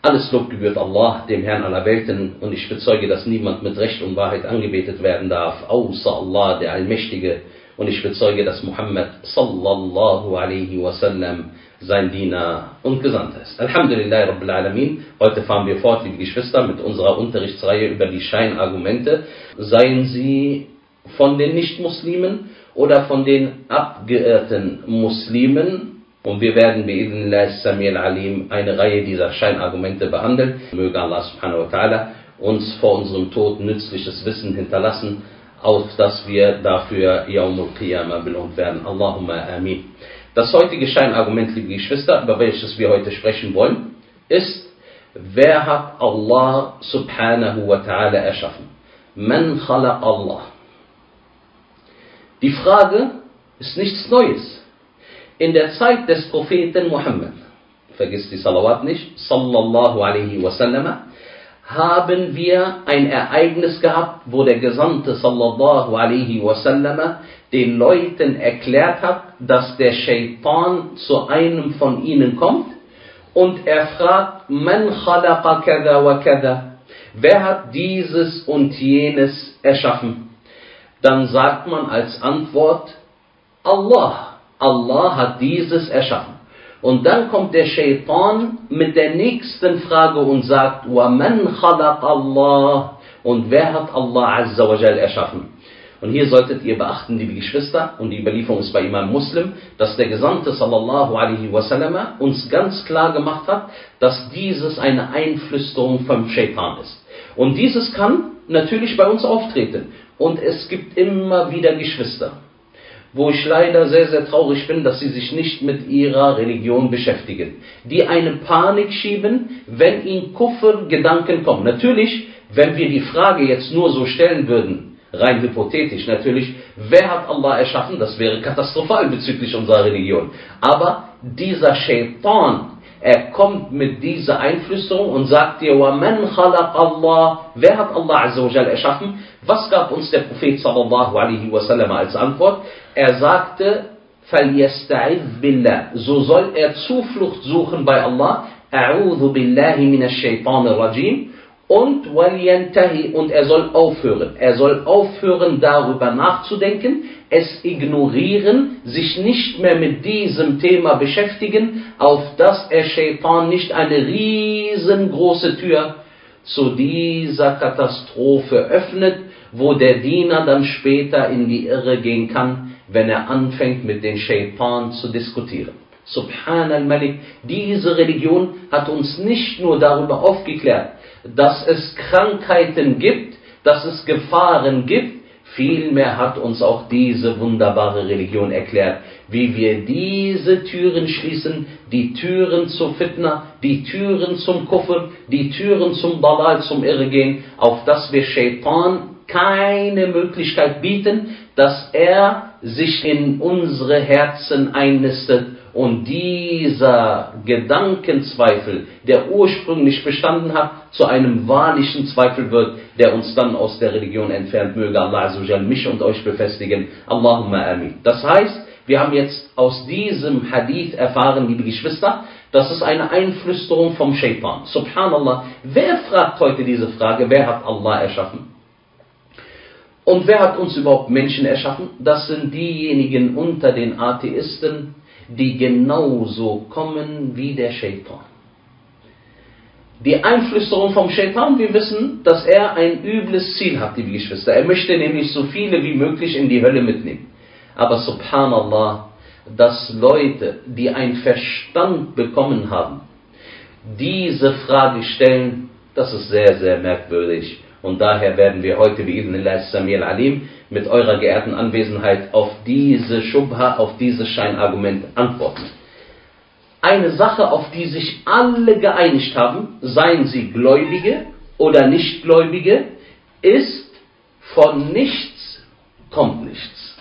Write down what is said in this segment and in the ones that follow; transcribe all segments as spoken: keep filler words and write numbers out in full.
Alles Lob gebührt Allah, dem Herrn aller Welten, und ich bezeuge, dass niemand mit Recht und Wahrheit angebetet werden darf, außer Allah, der Allmächtige. Und ich bezeuge, dass Muhammad sallallahu alaihi wasallam sein Diener und Gesandter ist. Alhamdulillah Rabbil Alamin. Heute fahren wir fort, liebe Geschwister, mit unserer Unterrichtsreihe über die Scheinargumente. Seien sie von den Nicht-Muslimen oder von den abgeirrten Muslimen. Und wir werden bi'idhnillah Samil Alim eine Reihe dieser Scheinargumente behandeln. Möge Allah subhanahu wa ta'ala uns vor unserem Tod nützliches Wissen hinterlassen, auf dass wir dafür Yawmul Qiyamah belohnt werden. Allahumma amin. Das heutige Scheinargument, liebe Geschwister, über welches wir heute sprechen wollen, ist: Wer hat Allah subhanahu wa ta'ala erschaffen? Man khalaq Allah. Die Frage ist nichts Neues. In der Zeit des Propheten Muhammad, vergiss die Salawat nicht, sallallahu alaihi wasallam, haben wir ein Ereignis gehabt, wo der Gesandte sallallahu alaihi wasallam den Leuten erklärt hat, dass der Shaitan zu einem von ihnen kommt und er fragt: Man khalaqa kada wa kada? Wer hat dieses und jenes erschaffen? Dann sagt man als Antwort: Allah. Allah hat dieses erschaffen. Und dann kommt der Shaitan mit der nächsten Frage und sagt: وَمَنْ خَلَقَ اللَّهِ? Und wer hat Allah Azza wa Jal erschaffen? Und hier solltet ihr beachten, liebe Geschwister, und die Überlieferung ist bei Imam Muslim, dass der Gesandte sallallahu alaihi wasallam uns ganz klar gemacht hat, dass dieses eine Einflüsterung vom Shaitan ist. Und dieses kann natürlich bei uns auftreten. Und es gibt immer wieder Geschwister, wo ich leider sehr, sehr traurig bin, dass sie sich nicht mit ihrer Religion beschäftigen, die eine Panik schieben, wenn ihnen Kufr-Gedanken kommen. Natürlich, wenn wir die Frage jetzt nur so stellen würden, rein hypothetisch natürlich, wer hat Allah erschaffen, das wäre katastrophal bezüglich unserer Religion. Aber dieser Shaitan, er kommt mit dieser Einflüsterung und sagt dir: وَمَنْ خَلَقَ اللَّهِ? Wer hat Allah Azza wa Jal erschaffen? Was gab uns der Prophet sallallahu alaihi wasallam als Antwort? Er sagte: فَلْيَسْتَعِذْ بِاللَّهِ. So soll er Zuflucht suchen bei Allah. أَعُوذُ بِاللَّهِ مِنَ الشَّيْطَانِ الرَّجِيمِ. Und وَلْيَنْتَهِ. Und er soll aufhören. Er soll aufhören, darüber nachzudenken, es ignorieren, sich nicht mehr mit diesem Thema beschäftigen, auf dass er Shaitan nicht eine riesengroße Tür zu dieser Katastrophe öffnet, wo der Diener dann später in die Irre gehen kann, wenn er anfängt mit den Shaitan zu diskutieren. Subhan al-Malik, diese Religion hat uns nicht nur darüber aufgeklärt, dass es Krankheiten gibt, dass es Gefahren gibt, vielmehr hat uns auch diese wunderbare Religion erklärt, wie wir diese Türen schließen, die Türen zur Fitna, die Türen zum Kufr, die Türen zum Dalal, zum Irrgehen, auf dass wir Shaitan keine Möglichkeit bieten, dass er sich in unsere Herzen einnistet und dieser Gedankenzweifel, der ursprünglich bestanden hat, zu einem wahrlichen Zweifel wird, der uns dann aus der Religion entfernt. Möge Allah Azza wa Jal mich und euch befestigen. Allahumma amin. Das heißt, wir haben jetzt aus diesem Hadith erfahren, liebe Geschwister, das ist eine Einflüsterung vom Shaitan. Subhanallah. Wer fragt heute diese Frage? Wer hat Allah erschaffen? Und wer hat uns überhaupt Menschen erschaffen? Das sind diejenigen unter den Atheisten, die genauso kommen wie der Shaitan. Die Einflüsterung vom Shaitan, wir wissen, dass er ein übles Ziel hat, liebe Geschwister. Er möchte nämlich so viele wie möglich in die Hölle mitnehmen. Aber subhanallah, dass Leute, die einen Verstand bekommen haben, diese Frage stellen, das ist sehr, sehr merkwürdig. Und daher werden wir heute bi'idhnillah Samil Alim mit eurer geehrten Anwesenheit auf diese Schubha, auf dieses Scheinargument antworten. Eine Sache, auf die sich alle geeinigt haben, seien sie Gläubige oder Nichtgläubige, ist: von nichts kommt nichts.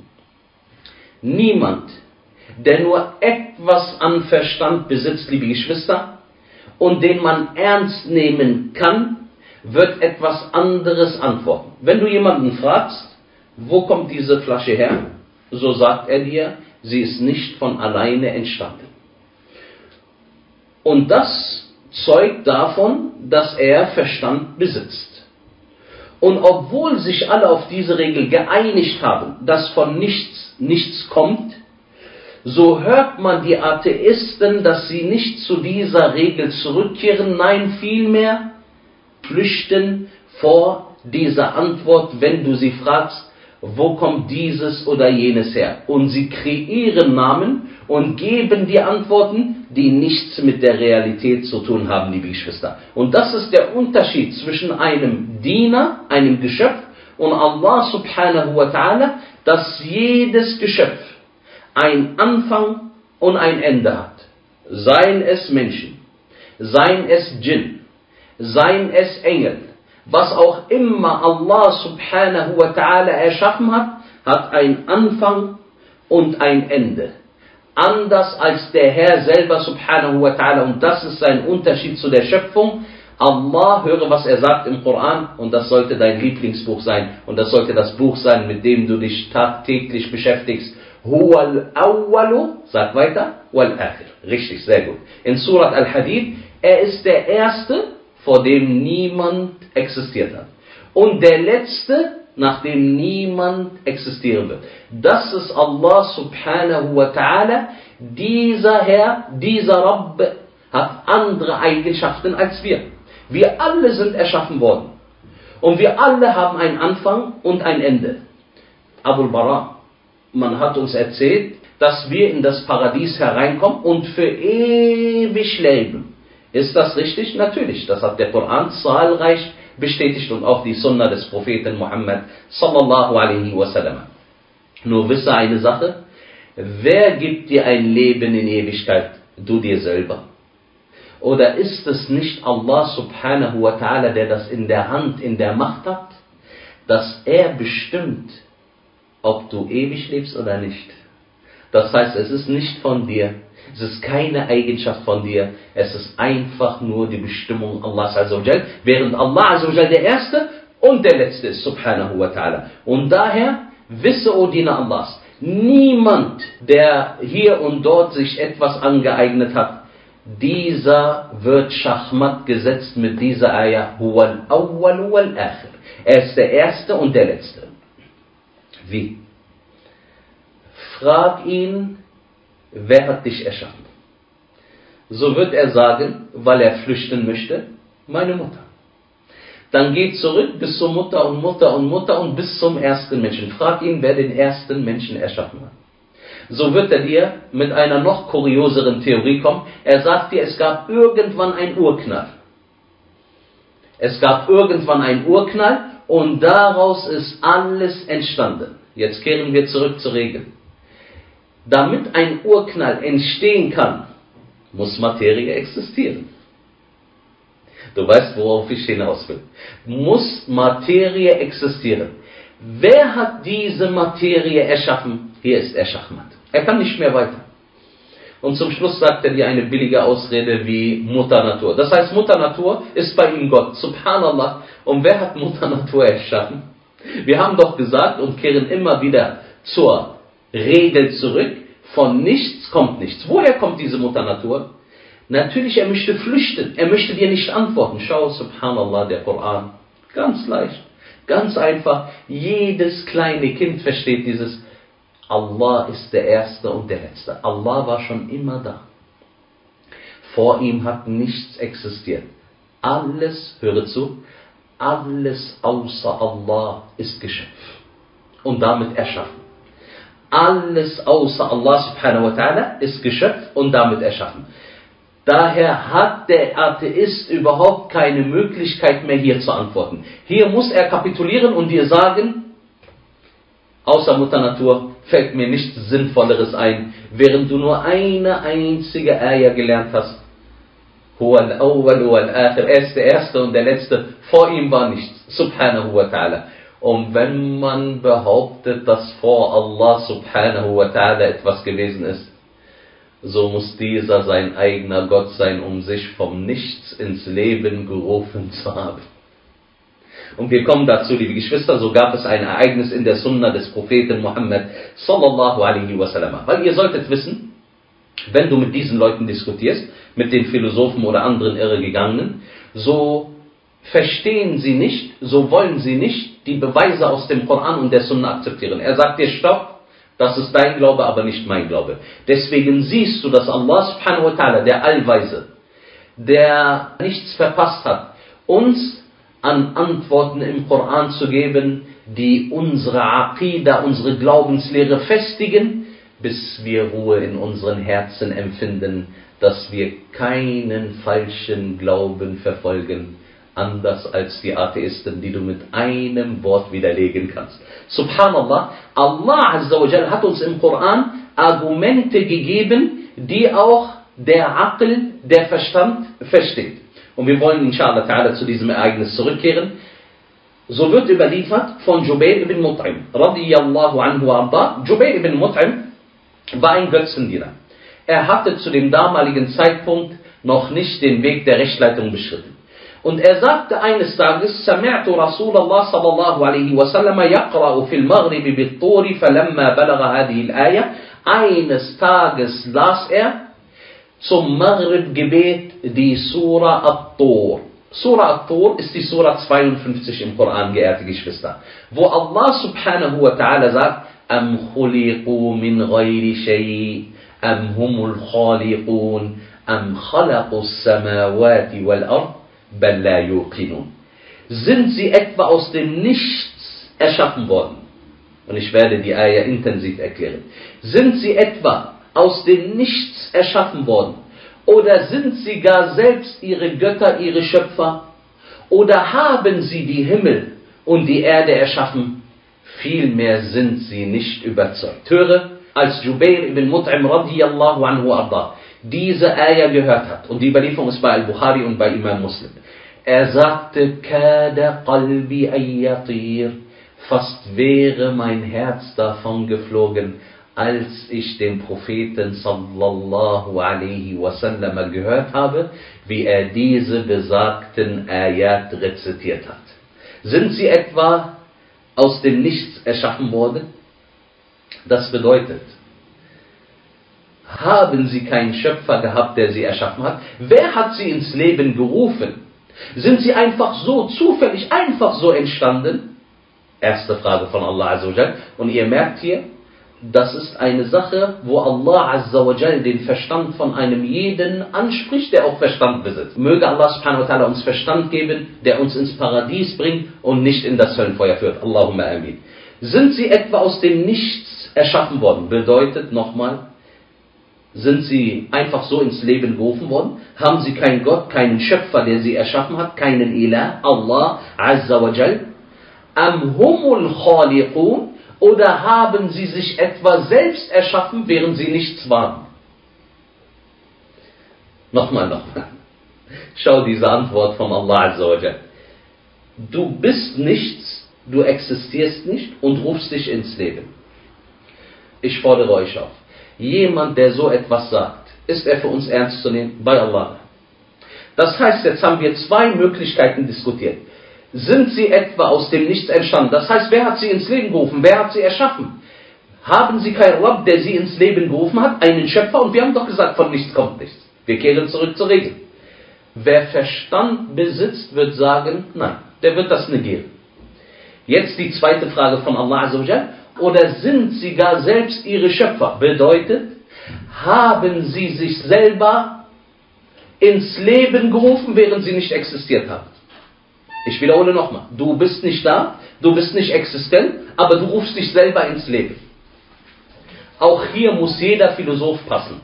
Niemand, der nur etwas an Verstand besitzt, liebe Geschwister, und den man ernst nehmen kann, wird etwas anderes antworten. Wenn du jemanden fragst, wo kommt diese Flasche her? So sagt er dir, sie ist nicht von alleine entstanden. Und das zeugt davon, dass er Verstand besitzt. Und obwohl sich alle auf diese Regel geeinigt haben, dass von nichts nichts kommt, so hört man die Atheisten, dass sie nicht zu dieser Regel zurückkehren, nein, vielmehr flüchten vor dieser Antwort, wenn du sie fragst, wo kommt dieses oder jenes her? Und sie kreieren Namen und geben die Antworten, die nichts mit der Realität zu tun haben, liebe Geschwister. Und das ist der Unterschied zwischen einem Diener, einem Geschöpf und Allah subhanahu wa ta'ala, dass jedes Geschöpf ein Anfang und ein Ende hat. Seien es Menschen, seien es Djinn, seien es Engel, was auch immer Allah subhanahu wa ta'ala erschaffen hat, hat einen Anfang und ein Ende. Anders als der Herr selber subhanahu wa ta'ala. Und das ist sein Unterschied zu der Schöpfung. Allah, höre, was er sagt im Koran, und das sollte dein Lieblingsbuch sein. Und das sollte das Buch sein, mit dem du dich tagtäglich beschäftigst. Huwal awwalu, sag weiter, wal akhir. Richtig, sehr gut. In Surat Al-Hadid, er ist der Erste, vor dem niemand existiert hat. Und der Letzte, nach dem niemand existieren wird. Das ist Allah subhanahu wa ta'ala. Dieser Herr, dieser Rabb hat andere Eigenschaften als wir. Wir alle sind erschaffen worden. Und wir alle haben einen Anfang und ein Ende. Abul Bara, man hat uns erzählt, dass wir in das Paradies hereinkommen und für ewig leben. Ist das richtig? Natürlich. Das hat der Koran zahlreich bestätigt und auch die Sunna des Propheten Muhammad sallallahu alaihi wasallam. Nur wisse eine Sache, wer gibt dir ein Leben in Ewigkeit? Du dir selber. Oder ist es nicht Allah subhanahu wa ta'ala, der das in der Hand, in der Macht hat, dass er bestimmt, ob du ewig lebst oder nicht? Das heißt, es ist nicht von dir. Es ist keine Eigenschaft von dir, es ist einfach nur die Bestimmung Allahs Azza wa Jal, während Allah Azza wa Jal der Erste und der Letzte ist, subhanahu wa ta'ala. Und daher, wisse, o Diener Allahs, niemand, der hier und dort sich etwas angeeignet hat, dieser wird Schachmatt gesetzt mit dieser Ayah, huwal awwal wal akhir. Er ist der Erste und der Letzte. Wie? Frag ihn, wer hat dich erschaffen? So wird er sagen, weil er flüchten möchte, meine Mutter. Dann geht zurück bis zur Mutter und Mutter und Mutter und bis zum ersten Menschen. Frag ihn, wer den ersten Menschen erschaffen hat. So wird er dir mit einer noch kurioseren Theorie kommen. Er sagt dir, es gab irgendwann einen Urknall. Es gab irgendwann einen Urknall und daraus ist alles entstanden. Jetzt kehren wir zurück zur Regel. Damit ein Urknall entstehen kann, muss Materie existieren. Du weißt, worauf ich hinaus will. Muss Materie existieren. Wer hat diese Materie erschaffen? Hier ist er Schachmatt. Er kann nicht mehr weiter. Und zum Schluss sagt er dir eine billige Ausrede wie Mutter Natur. Das heißt, Mutter Natur ist bei ihm Gott. Subhanallah. Und wer hat Mutter Natur erschaffen? Wir haben doch gesagt und kehren immer wieder zur Regel zurück, von nichts kommt nichts. Woher kommt diese Mutter Natur? Natürlich, er möchte flüchten, er möchte dir nicht antworten. Schau, subhanallah, der Koran, ganz leicht, ganz einfach. Jedes kleine Kind versteht dieses, Allah ist der Erste und der Letzte. Allah war schon immer da. Vor ihm hat nichts existiert. Alles, höre zu, alles außer Allah ist Geschöpf und damit erschaffen. Alles außer Allah subhanahu wa ta'ala ist Geschöpf und damit erschaffen. Daher hat der Atheist überhaupt keine Möglichkeit mehr hier zu antworten. Hier muss er kapitulieren und dir sagen, außer Mutter Natur fällt mir nichts Sinnvolleres ein, während du nur eine einzige Ayah gelernt hast. Huwal awwal wal akhir, er ist der Erste und der Letzte, vor ihm war nichts, subhanahu wa ta'ala. Und wenn man behauptet, dass vor Allah subhanahu wa ta'ala etwas gewesen ist, so muss dieser sein eigener Gott sein, um sich vom Nichts ins Leben gerufen zu haben. Und wir kommen dazu, liebe Geschwister, so gab es ein Ereignis in der Sunna des Propheten Muhammad sallallahu alaihi wasallam. Weil ihr solltet wissen, wenn du mit diesen Leuten diskutierst, mit den Philosophen oder anderen Irregegangenen, so verstehen sie nicht, so wollen sie nicht die Beweise aus dem Koran und der Sunna akzeptieren. Er sagt dir, stopp, das ist dein Glaube, aber nicht mein Glaube. Deswegen siehst du, dass Allah subhanahu wa ta'ala, der Allweise, der nichts verpasst hat, uns an Antworten im Koran zu geben, die unsere Aqida, unsere Glaubenslehre festigen, bis wir Ruhe in unseren Herzen empfinden, dass wir keinen falschen Glauben verfolgen, anders als die Atheisten, die du mit einem Wort widerlegen kannst. Subhanallah, Allah Azza wa Jal hat uns im Koran Argumente gegeben, die auch der Aql, der Verstand, versteht. Und wir wollen inshallah ta'ala zu diesem Ereignis zurückkehren. So wird überliefert von Jubair ibn Mut'im, radiyallahu anhu arda. Jubair ibn Mut'im war ein Götzendiener. Er hatte zu dem damaligen Zeitpunkt noch nicht den Weg der Rechtleitung beschritten. Und er sagte eines Tages, سمعت رسول الله صلى الله عليه وسلم يقرأ في المغرب بالطور فلما بلغ هذه الآية. Eines Tages las er zum Maghrib-Gebet die Surah At-Tur. Surah At-Tur ist die Surah zweiundfünfzig im Koran, geehrte Geschwister, wo Allah subhanahu wa ta'ala sagt, Am khuliqu min ghayri shay, am humul khaliqun, am khalaqu samawati wal ard, bal la yuqinun. Sind sie etwa aus dem Nichts erschaffen worden? Und ich werde die Ayah intensiv erklären. Sind sie etwa aus dem Nichts erschaffen worden? Oder sind sie gar selbst ihre Götter, ihre Schöpfer? Oder haben sie die Himmel und die Erde erschaffen? Vielmehr sind sie nicht überzeugt. Höre, als Jubair ibn Mut'im radiyallahu anhu arda diese Ayah gehört hat, und die Überlieferung ist bei Al-Bukhari und bei Imam Muslim, er sagte, Kada qalbi ayyatir, fast wäre mein Herz davon geflogen, als ich den Propheten sallallahu alaihi wasallam gehört habe, wie er diese besagten Ayat rezitiert hat. Sind sie etwa aus dem Nichts erschaffen worden? Das bedeutet, haben sie keinen Schöpfer gehabt, der sie erschaffen hat? Wer hat sie ins Leben gerufen? Sind sie einfach so, zufällig, einfach so entstanden? Erste Frage von Allah Azza wa Jal. Und ihr merkt hier, das ist eine Sache, wo Allah Azza wa Jal den Verstand von einem jeden anspricht, der auch Verstand besitzt. Möge Allah subhanahu wa ta'ala uns Verstand geben, der uns ins Paradies bringt und nicht in das Höllenfeuer führt. Allahumma amin. Sind sie etwa aus dem Nichts erschaffen worden? Bedeutet nochmal, sind sie einfach so ins Leben gerufen worden? Haben sie keinen Gott, keinen Schöpfer, der sie erschaffen hat, keinen Ilah, Allah Azza wa Jal? Am humul khaliqun? Oder haben sie sich etwa selbst erschaffen, während sie nichts waren? Nochmal, nochmal. Schau diese Antwort von Allah Azza wa Jal. Du bist nichts, du existierst nicht und rufst dich ins Leben. Ich fordere euch auf. Jemand, der so etwas sagt, ist er für uns ernst zu nehmen? Bei Allah. Das heißt, jetzt haben wir zwei Möglichkeiten diskutiert. Sind sie etwa aus dem Nichts entstanden? Das heißt, wer hat sie ins Leben gerufen? Wer hat sie erschaffen? Haben sie keinen Rabb, der sie ins Leben gerufen hat? Einen Schöpfer? Und wir haben doch gesagt, von nichts kommt nichts. Wir kehren zurück zur Regel. Wer Verstand besitzt, wird sagen, nein, der wird das negieren. Jetzt die zweite Frage von Allah Azza wa Jal. Oder sind sie gar selbst ihre Schöpfer? Bedeutet, haben sie sich selber ins Leben gerufen, während sie nicht existiert haben? Ich wiederhole nochmal. Du bist nicht da, du bist nicht existent, aber du rufst dich selber ins Leben. Auch hier muss jeder Philosoph passen.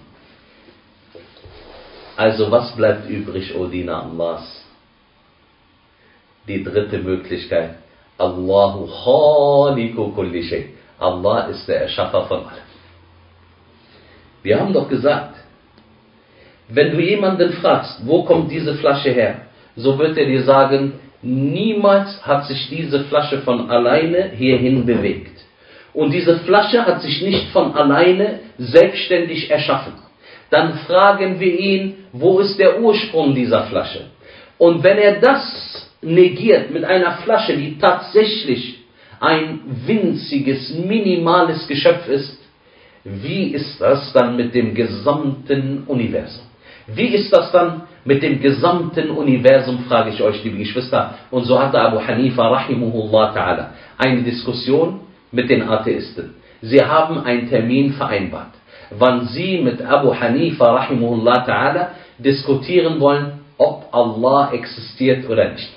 Also was bleibt übrig, O Diener Allahs? Die dritte Möglichkeit. Allahu khaliqu kulli shay. Allah ist der Erschaffer von allem. Wir haben doch gesagt, wenn du jemanden fragst, wo kommt diese Flasche her, so wird er dir sagen, niemals hat sich diese Flasche von alleine hierhin bewegt. Und diese Flasche hat sich nicht von alleine selbstständig erschaffen. Dann fragen wir ihn, wo ist der Ursprung dieser Flasche? Und wenn er das negiert mit einer Flasche, die tatsächlich ein winziges, minimales Geschöpf ist, wie ist das dann mit dem gesamten Universum? Wie ist das dann mit dem gesamten Universum, frage ich euch, liebe Geschwister. Und so hatte Abu Hanifa rahimahullah ta'ala eine Diskussion mit den Atheisten. Sie haben einen Termin vereinbart, wann sie mit Abu Hanifa rahimahullah ta'ala diskutieren wollen, ob Allah existiert oder nicht.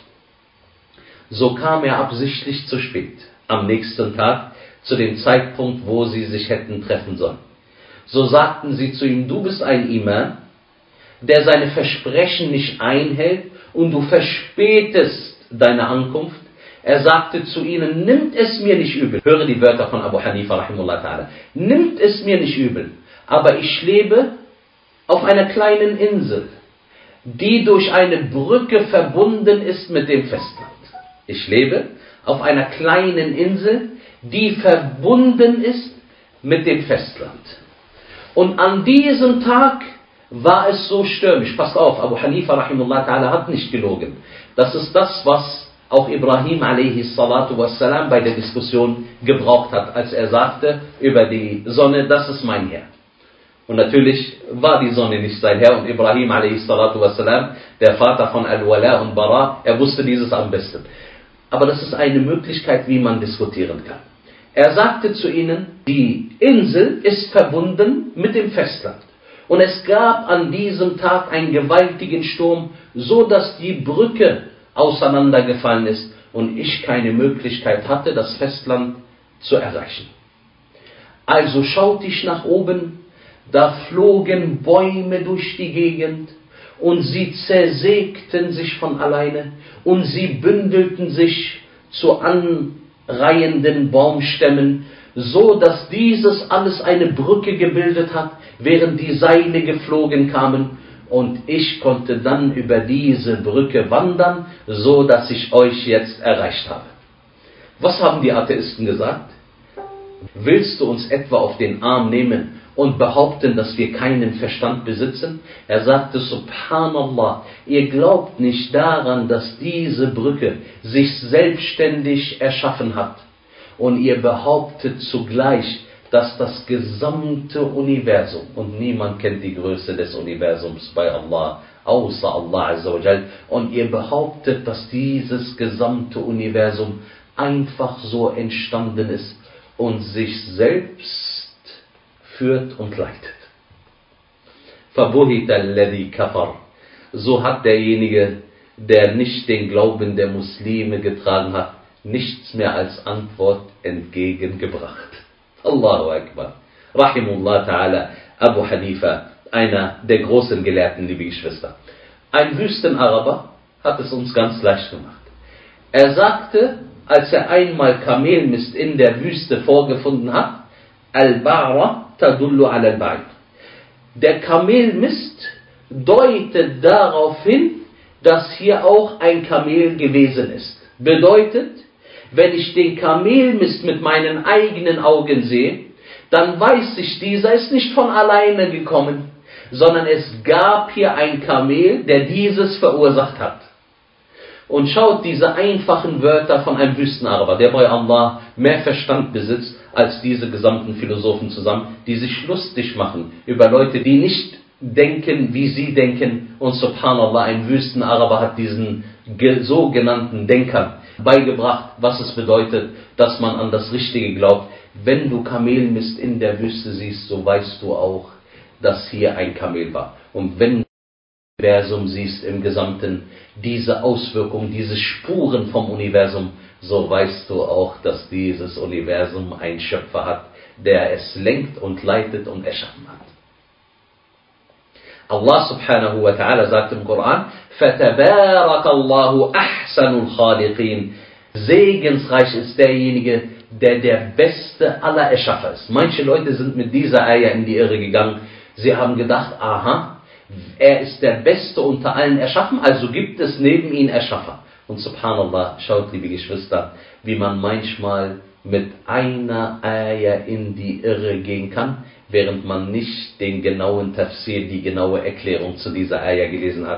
So kam er absichtlich zu spät, am nächsten Tag, zu dem Zeitpunkt, wo sie sich hätten treffen sollen. So sagten sie zu ihm, du bist ein Imam, der seine Versprechen nicht einhält und du verspätest deine Ankunft. Er sagte zu ihnen, nimmt es mir nicht übel. Höre die Wörter von Abu Hanifa rahimahullah ta'ala. Nimmt es mir nicht übel, aber ich lebe auf einer kleinen Insel, die durch eine Brücke verbunden ist mit dem Festland. Ich lebe auf einer kleinen Insel, die verbunden ist mit dem Festland. Und an diesem Tag war es so stürmisch. Passt auf, Abu Hanifa rahimahullah ta'ala hat nicht gelogen. Das ist das, was auch Ibrahim alaihi salatu wassalam bei der Diskussion gebraucht hat, als er sagte über die Sonne, das ist mein Herr. Und natürlich war die Sonne nicht sein Herr und Ibrahim alaihi salatu wassalam, der Vater von Al-Wala und Bara, er wusste dieses am besten. Aber das ist eine Möglichkeit, wie man diskutieren kann. Er sagte zu ihnen, die Insel ist verbunden mit dem Festland. Und es gab an diesem Tag einen gewaltigen Sturm, so dass die Brücke auseinandergefallen ist und ich keine Möglichkeit hatte, das Festland zu erreichen. Also schaute ich nach oben, da flogen Bäume durch die Gegend und sie zersägten sich von alleine und sie bündelten sich zu anreihenden Baumstämmen, so dass dieses alles eine Brücke gebildet hat, während die Seile geflogen kamen. Und ich konnte dann über diese Brücke wandern, so dass ich euch jetzt erreicht habe. Was haben die Atheisten gesagt? Willst du uns etwa auf den Arm nehmen und behaupten, dass wir keinen Verstand besitzen? Er sagte, Subhanallah, ihr glaubt nicht daran, dass diese Brücke sich selbstständig erschaffen hat. Und ihr behauptet zugleich, dass das gesamte Universum, und niemand kennt die Größe des Universums bei Allah, außer Allah Azza wa Jal, und ihr behauptet, dass dieses gesamte Universum einfach so entstanden ist und sich selbst führt und leitet. Fabuhita alladhi kafar. So hat derjenige, der nicht den Glauben der Muslime getragen hat, nichts mehr als Antwort entgegengebracht. Allahu Akbar. Rahimullah ta'ala, Abu Hanifa, einer der großen Gelehrten, liebe Geschwister. Ein Wüstenaraber hat es uns ganz leicht gemacht. Er sagte, als er einmal Kamelmist in der Wüste vorgefunden hat, Al-Ba'ra tadullu ala al-Ba'id. Der Kamelmist deutet darauf hin, dass hier auch ein Kamel gewesen ist. Bedeutet, wenn ich den Kamelmist mit meinen eigenen Augen sehe, dann weiß ich, dieser ist nicht von alleine gekommen, sondern es gab hier ein Kamel, der dieses verursacht hat. Und schaut diese einfachen Wörter von einem Wüstenaraber, der bei Allah mehr Verstand besitzt als diese gesamten Philosophen zusammen, die sich lustig machen über Leute, die nicht denken, wie sie denken. Und subhanallah, ein Wüstenaraber hat diesen sogenannten Denkern beigebracht, was es bedeutet, dass man an das Richtige glaubt. Wenn du Kamelmist in der Wüste siehst, so weißt du auch, dass hier ein Kamel war. Und wenn du das Universum siehst im Gesamten, diese Auswirkungen, diese Spuren vom Universum, so weißt du auch, dass dieses Universum einen Schöpfer hat, der es lenkt und leitet und erschaffen hat. Allah subhanahu wa ta'ala sagt im Koran, فَتَبَارَكَ اللَّهُ أَحْسَنُ الْخَالِقِينَ. Segensreich ist derjenige, der der beste aller Erschaffer ist. Manche Leute sind mit dieser Eier in die Irre gegangen. Sie haben gedacht, aha, er ist der Beste unter allen Erschaffen, also gibt es neben ihm Erschaffer. Und subhanallah, schaut liebe Geschwister, wie man manchmal mit einer Eier in die Irre gehen kann, während man nicht den genauen Tafsir, die genaue Erklärung zu dieser Eier gelesen hat.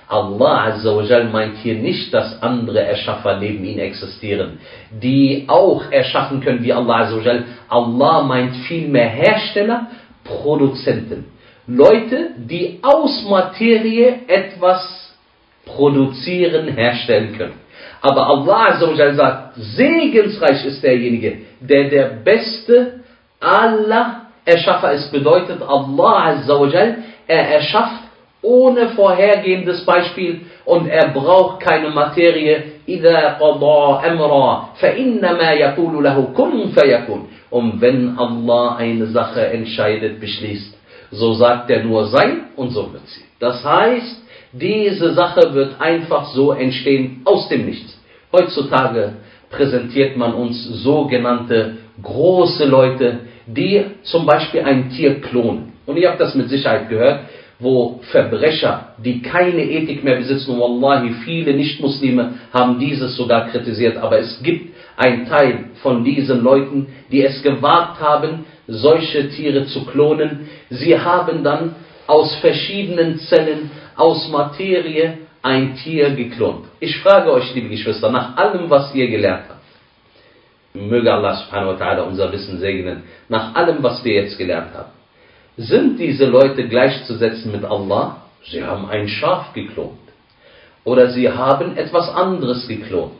Allah Azza wa Jal meint hier nicht, dass andere Erschaffer neben ihm existieren, die auch erschaffen können wie Allah Azza wa Jal. Allah meint vielmehr Hersteller, Produzenten. Leute, die aus Materie etwas produzieren, herstellen können. Aber Allah Azza wa Jal sagt, segensreich ist derjenige, der der beste aller Erschaffer ist. Bedeutet, Allah Azza wa Jal, er erschafft ohne vorhergehendes Beispiel und er braucht keine Materie. إِذَا قَضَى أَمْرًا فَإِنَّمَا يَقُولُ لَهُ كُنْ فَيَكُنْ. Und wenn Allah eine Sache entscheidet, beschließt, so sagt er nur sei und so wird sie. Das heißt, diese Sache wird einfach so entstehen aus dem Nichts. Heutzutage präsentiert man uns sogenannte große Leute, die zum Beispiel ein Tier klonen. Und ihr habt das mit Sicherheit gehört, wo Verbrecher, die keine Ethik mehr besitzen, und wallahi, viele Nicht-Muslime haben dieses sogar kritisiert, aber es gibt einen Teil von diesen Leuten, die es gewagt haben, solche Tiere zu klonen. Sie haben dann aus verschiedenen Zellen, aus Materie, ein Tier geklont. Ich frage euch, liebe Geschwister, nach allem, was ihr gelernt habt, möge Allah subhanahu wa ta'ala unser Wissen segnen, nach allem, was wir jetzt gelernt haben, sind diese Leute gleichzusetzen mit Allah? Sie haben ein Schaf geklont. Oder sie haben etwas anderes geklont.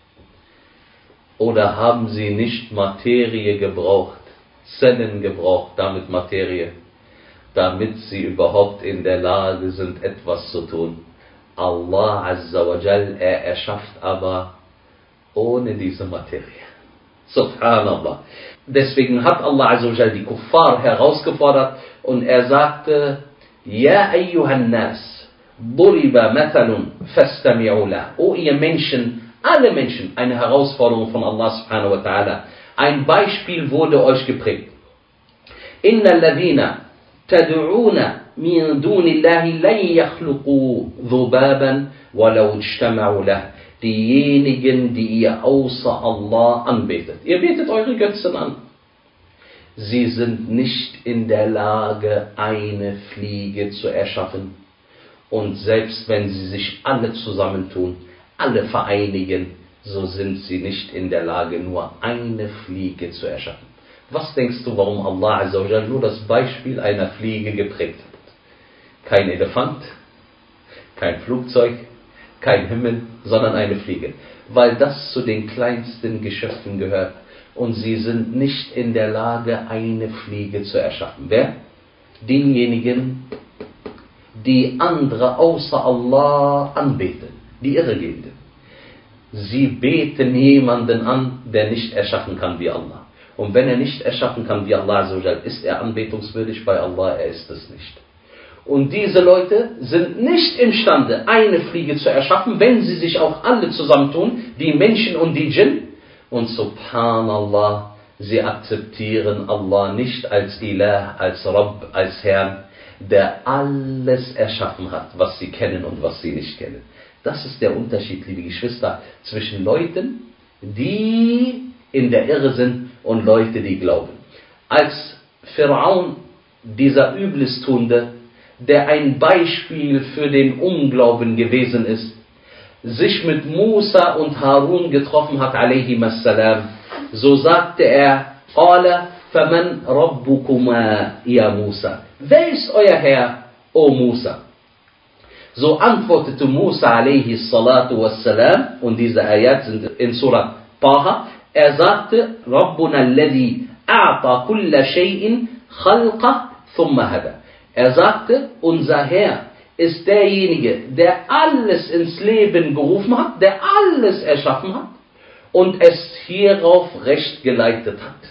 Oder haben sie nicht Materie gebraucht, Zellen gebraucht, damit Materie, damit sie überhaupt in der Lage sind, etwas zu tun. Allah Azza wa Jal, er erschafft aber ohne diese Materie. Subhanallah. Deswegen hat Allah Azza wa Jal die Kuffar herausgefordert und er sagte, Ja ayyuhan nas, duriba mathalun fastami'u lah. O ihr Menschen, alle Menschen, eine Herausforderung von Allah subhanahu wa ta'ala. Ein Beispiel wurde euch geprägt. Inna alladhina tad'una min dunillahi lan yakhluqu dhubaban walau ijtama'u lah. Diejenigen, die ihr außer Allah anbetet. Ihr betet eure Götzen an. Sie sind nicht in der Lage, eine Fliege zu erschaffen. Und selbst wenn sie sich alle zusammentun, alle vereinigen, so sind sie nicht in der Lage, nur eine Fliege zu erschaffen. Was denkst du, warum Allah Azza wa Jal nur das Beispiel einer Fliege geprägt hat? Kein Elefant, kein Flugzeug, kein Himmel, sondern eine Fliege. Weil das zu den kleinsten Geschöpfen gehört. Und sie sind nicht in der Lage, eine Fliege zu erschaffen. Wer? Diejenigen, die andere außer Allah anbeten. Die Irregehenden. Sie beten jemanden an, der nicht erschaffen kann wie Allah. Und wenn er nicht erschaffen kann wie Allah, ist er anbetungswürdig bei Allah, er ist es nicht. Und diese Leute sind nicht imstande, eine Fliege zu erschaffen, wenn sie sich auch alle zusammentun, die Menschen und die Djinn. Und subhanallah, sie akzeptieren Allah nicht als Ilah, als Rabb, als Herrn, der alles erschaffen hat, was sie kennen und was sie nicht kennen. Das ist der Unterschied, liebe Geschwister, zwischen Leuten, die in der Irre sind und Leute, die glauben. Als Pharaon, dieser Übelstuende, der ein Beispiel für den Unglauben gewesen ist, sich mit Musa und Harun getroffen hat, alayhim assalam, so sagte er, Qala faman rabbukuma ya Musa? Wer ist euer Herr, o Musa? So antwortete Musa alayhi salatu wassalam, und diese Ayat sind in Surah Taha, er sagte, Rabbuna alladhi a'ta kulla shay'in khalqa thumma hada. Er sagte, unser Herr ist derjenige, der alles ins Leben gerufen hat, der alles erschaffen hat und es hierauf recht geleitet hat.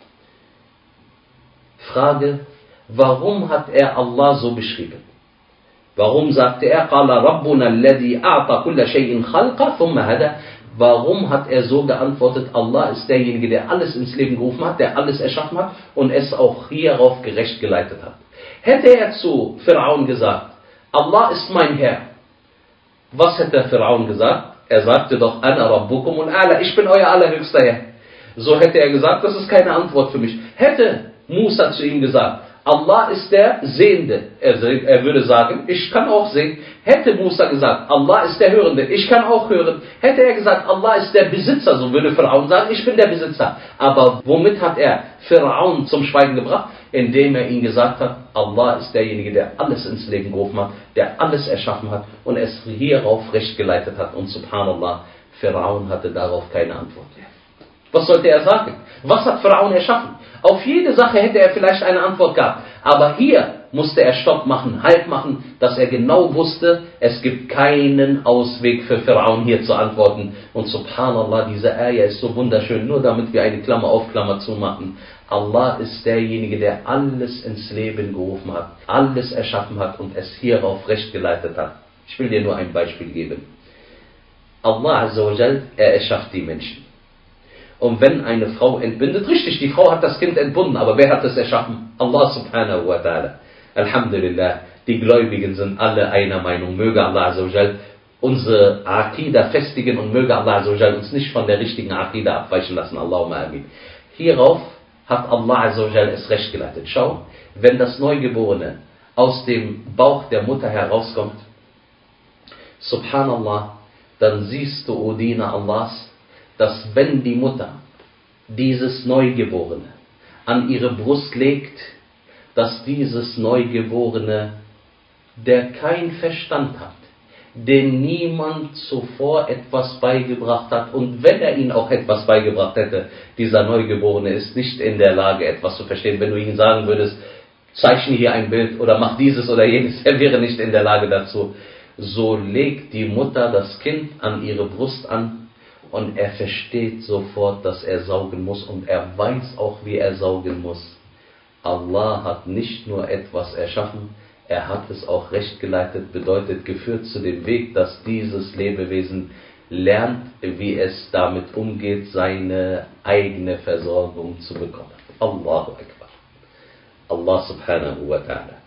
Frage, warum hat er Allah so beschrieben? Warum sagte er, Qala Rabbuna alladhi a'ta kulla shay'in khalqa thumma hada? Warum hat er so geantwortet, Allah ist derjenige, der alles ins Leben gerufen hat, der alles erschaffen hat und es auch hierauf gerecht geleitet hat? Hätte er zu Pharaon gesagt, Allah ist mein Herr, was hätte Pharaon gesagt? Er sagte doch, Ana Rabbukum und Ala, ich bin euer allerhöchster Herr. So hätte er gesagt, das ist keine Antwort für mich. Hätte Musa zu ihm gesagt, Allah ist der Sehende. Er, er würde sagen, ich kann auch sehen. Hätte Musa gesagt, Allah ist der Hörende, ich kann auch hören. Hätte er gesagt, Allah ist der Besitzer, so würde Pharaon sagen, ich bin der Besitzer. Aber womit hat er Pharaon zum Schweigen gebracht? Indem er ihm gesagt hat, Allah ist derjenige, der alles ins Leben gerufen hat, der alles erschaffen hat und es hierauf recht geleitet hat. Und subhanallah, Pharaon hatte darauf keine Antwort mehr. Was sollte er sagen? Was hat Pharaon erschaffen? Auf jede Sache hätte er vielleicht eine Antwort gehabt. Aber hier musste er Stopp machen, Halt machen, dass er genau wusste, es gibt keinen Ausweg für Pharaon hier zu antworten. Und subhanallah, diese Ayah ist so wunderschön, nur damit wir eine Klammer auf Klammer zumachen. Allah ist derjenige, der alles ins Leben gerufen hat, alles erschaffen hat und es hierauf recht geleitet hat. Ich will dir nur ein Beispiel geben. Allah Azza wa Jal, er erschafft die Menschen. Und wenn eine Frau entbindet, richtig, die Frau hat das Kind entbunden, aber wer hat es erschaffen? Allah subhanahu wa ta'ala. Alhamdulillah, die Gläubigen sind alle einer Meinung. Möge Allah Azza wa Jal unsere Aqidah festigen und möge Allah Azza wa Jal uns nicht von der richtigen Aqidah abweichen lassen. Allahumma amin. Hierauf hat Allah Azza wa Jal es recht geleitet. Schau, wenn das Neugeborene aus dem Bauch der Mutter herauskommt, subhanallah, dann siehst du, O Diener Allahs, dass wenn die Mutter dieses Neugeborene an ihre Brust legt, dass dieses Neugeborene, der kein Verstand hat, dem niemand zuvor etwas beigebracht hat, und wenn er ihnen auch etwas beigebracht hätte, dieser Neugeborene ist nicht in der Lage, etwas zu verstehen. Wenn du ihm sagen würdest, zeichne hier ein Bild oder mach dieses oder jenes, er wäre nicht in der Lage dazu. So legt die Mutter das Kind an ihre Brust an, und er versteht sofort, dass er saugen muss, und er weiß auch, wie er saugen muss. Allah hat nicht nur etwas erschaffen, er hat es auch recht geleitet, bedeutet geführt zu dem Weg, dass dieses Lebewesen lernt, wie es damit umgeht, seine eigene Versorgung zu bekommen. Allahu Akbar. Allah subhanahu wa ta'ala.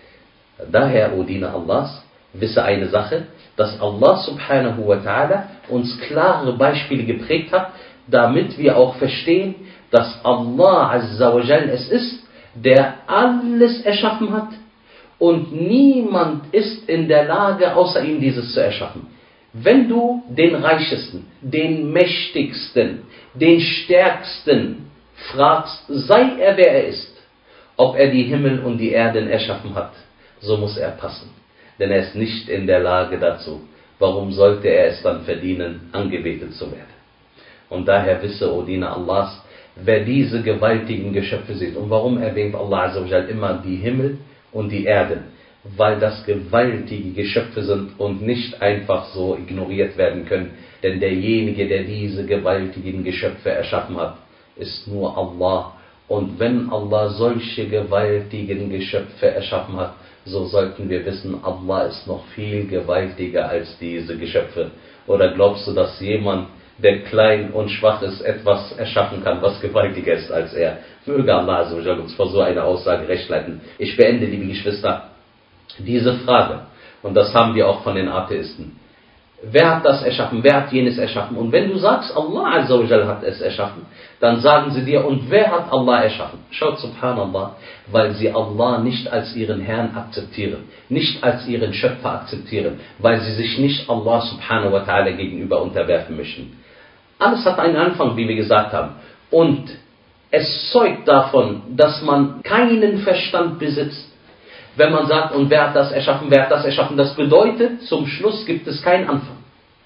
Daher, O Diener Allahs, wisse eine Sache, dass Allah subhanahu wa ta'ala uns klare Beispiele geprägt hat, damit wir auch verstehen, dass Allah azza wa jal es ist, der alles erschaffen hat und niemand ist in der Lage, außer ihm dieses zu erschaffen. Wenn du den Reichesten, den Mächtigsten, den Stärksten fragst, sei er wer er ist, ob er die Himmel und die Erden erschaffen hat, so muss er passen. Denn er ist nicht in der Lage dazu. Warum sollte er es dann verdienen, angebetet zu werden? Und daher wisse, O Diener Allahs, wer diese gewaltigen Geschöpfe sieht. Und warum erwähnt Allah Azza wa Jal immer die Himmel und die Erde? Weil das gewaltige Geschöpfe sind und nicht einfach so ignoriert werden können. Denn derjenige, der diese gewaltigen Geschöpfe erschaffen hat, ist nur Allah. Und wenn Allah solche gewaltigen Geschöpfe erschaffen hat, so sollten wir wissen, Allah ist noch viel gewaltiger als diese Geschöpfe. Oder glaubst du, dass jemand, der klein und schwach ist, etwas erschaffen kann, was gewaltiger ist als er? Möge Allah uns vor so einer Aussage recht leiten. Ich beende, liebe Geschwister, diese Frage, und das haben wir auch von den Atheisten. Wer hat das erschaffen? Wer hat jenes erschaffen? Und wenn du sagst, Allah Azza wa Jal hat es erschaffen, dann sagen sie dir, und wer hat Allah erschaffen? Schaut, subhanallah, weil sie Allah nicht als ihren Herrn akzeptieren, nicht als ihren Schöpfer akzeptieren, weil sie sich nicht Allah subhanahu wa ta'ala gegenüber unterwerfen möchten. Alles hat einen Anfang, wie wir gesagt haben. Und es zeugt davon, dass man keinen Verstand besitzt. Wenn man sagt, und wer hat das erschaffen, wer hat das erschaffen, das bedeutet, zum Schluss gibt es keinen Anfang.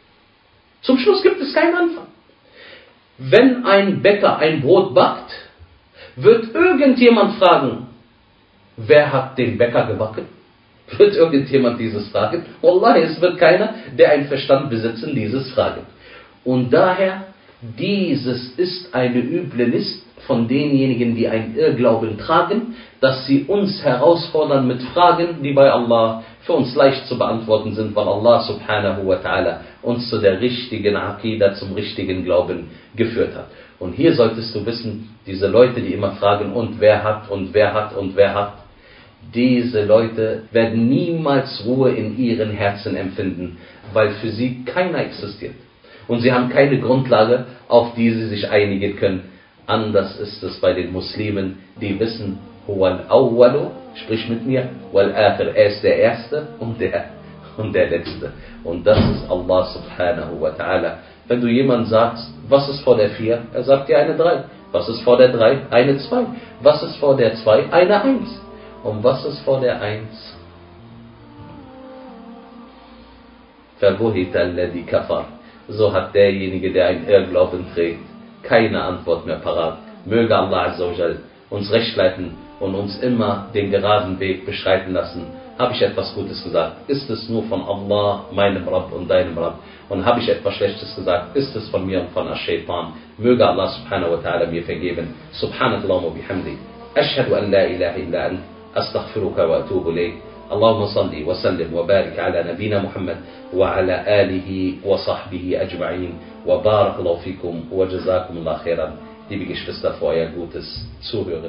Zum Schluss gibt es keinen Anfang. Wenn ein Bäcker ein Brot backt, wird irgendjemand fragen, wer hat den Bäcker gebacken? Wird irgendjemand dieses fragen? Wallahi, es wird keiner, der einen Verstand besitzen, dieses fragen. Und daher, dieses ist eine üble List von denjenigen, die einen Irrglauben tragen, dass sie uns herausfordern mit Fragen, die bei Allah für uns leicht zu beantworten sind, weil Allah subhanahu wa ta'ala uns zu der richtigen Aqidah, zum richtigen Glauben geführt hat. Und hier solltest du wissen, diese Leute, die immer fragen, und wer hat, und wer hat, und wer hat, diese Leute werden niemals Ruhe in ihren Herzen empfinden, weil für sie keiner existiert. Und sie haben keine Grundlage, auf die sie sich einigen können. Anders ist es bei den Muslimen, die wissen, huwa al-awwalu, sprich mit mir, wal-akhir, er ist der Erste und der, und der Letzte. Und das ist Allah subhanahu wa ta'ala. Wenn du jemand sagst, was ist vor der vier? Er sagt dir eine drei. Was ist vor der drei? Eine zwei. Was ist vor der zwei? Eine eins. Und was ist vor der eins? Verbuhita alladhi kafar. So hat derjenige, der einen Irrglauben trägt, keine Antwort mehr parat. Möge Allah Azza wa Jal uns recht leiten und uns immer den geraden Weg beschreiten lassen. Habe ich etwas Gutes gesagt, ist es nur von Allah, meinem Rabb und deinem Rabb. Und habe ich etwas Schlechtes gesagt, ist es von mir und von Ash-Shaytan. Möge Allah subhanahu wa ta'ala mir vergeben. Subhanallah wa bihamdi. Ashhadu an la ilaha illa ant. Astaghfiruka wa atubu ilayk. اللهم صل وسلم وبارك على نبينا محمد وعلى آله وصحبه أجمعين وبارك الله فيكم وجزاكم الله خيرا. Liebe Geschwister, für euer gutes Zuhören.